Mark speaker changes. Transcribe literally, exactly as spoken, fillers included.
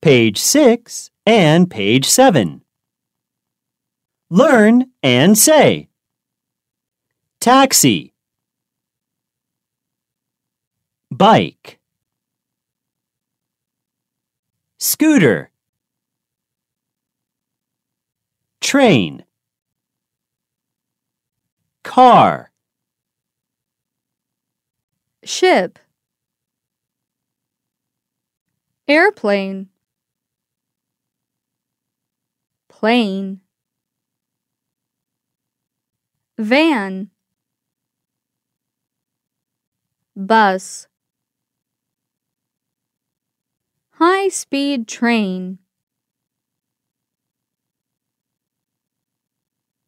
Speaker 1: page six and page seven. Learn and say. Taxi, bike, scooter, train, car,
Speaker 2: ship, airplane, plane, van, bus, high-speed train.